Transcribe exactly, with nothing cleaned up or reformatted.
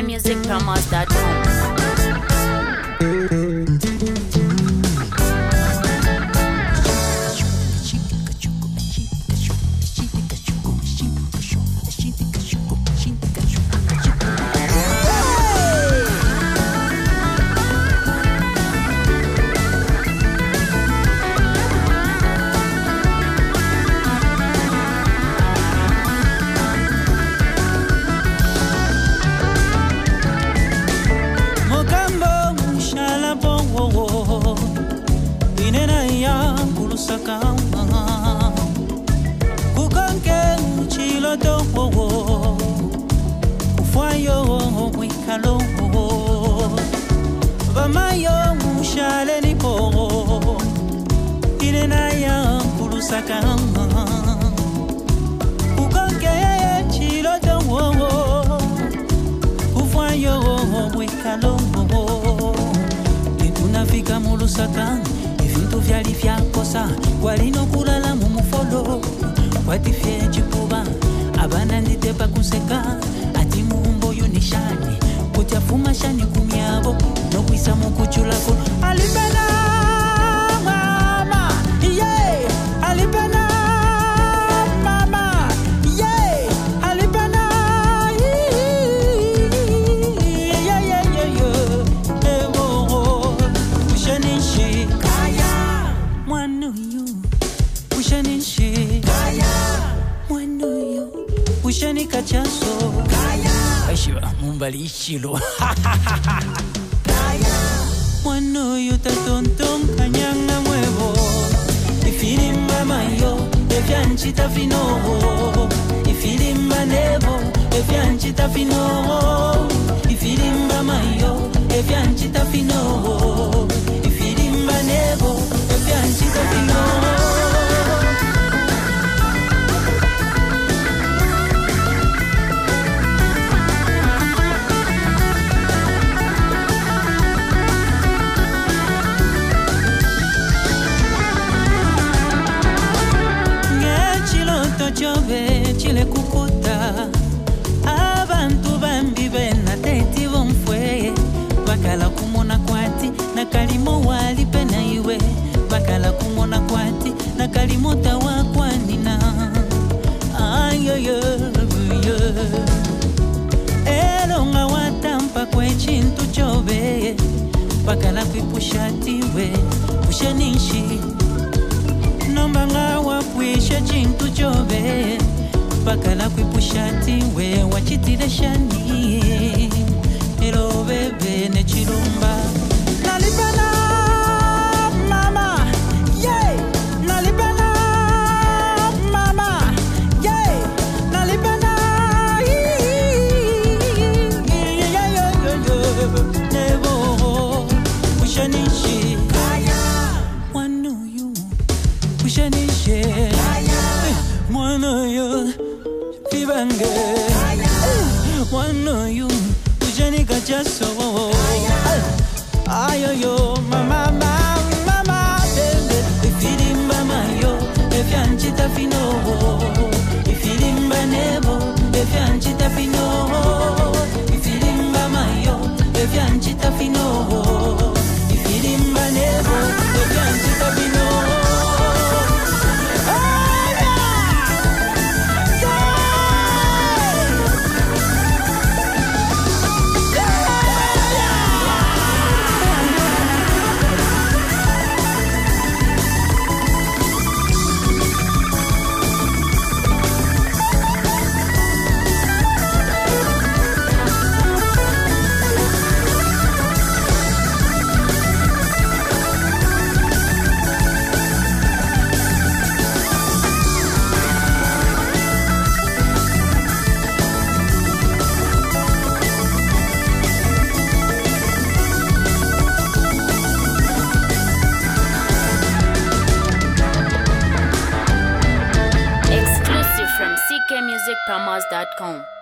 k music promos dot com. Tunafika mulusaka ivintu vyali vyakosa walino kulala mumufolo watifye chikuba abana nditepa kuseka ati muumbo yunishani kutafuma shani kumyabo nokwisa mukuchulako alipena mama yeah alipena mama yeah alipena yeah yeah yeah yeah ewo ushanishi kaya mwanuyu ushanishi kaya mwanuyu ushani kachaso kaya aishiba mumbali ishilo kaya mwanuyu tatonton kanyanga mwevo ifilimba mayo efyanchita finoho ifilimba nevo efyanchita finoho ifilimba mayo efyanchita finoho ifilimba nevo efyanchita finoho Chove chile kukuta abantu bambi bena teti bomfwe bakala kumona kwati na kalimo wali pena iwe bakala kumona kwati na kalimo tawa kwanina ayo yo yo elonga watampa kwe chintu chove bakala kwipushatiwe ushenishi nombanga wakwisha chintu chove bakala kwipushati we wachitile shani ero bebe ne chirumba nalipana mama yeah nalipana mama yeah nalipana yeah yeah yeah nevo ushanishi Ushanishi Mwanoyo Vibange Mwanoyo Ushanika chaso Ayoyo Mama mama mama Ifilimba mayo Efyanchita finoho Ifilimba nebo Efyanchita finoho Ifilimba mayo Efyanchita finoho Ifilimba nebo Efyanchita finoho from c k music promos dot com.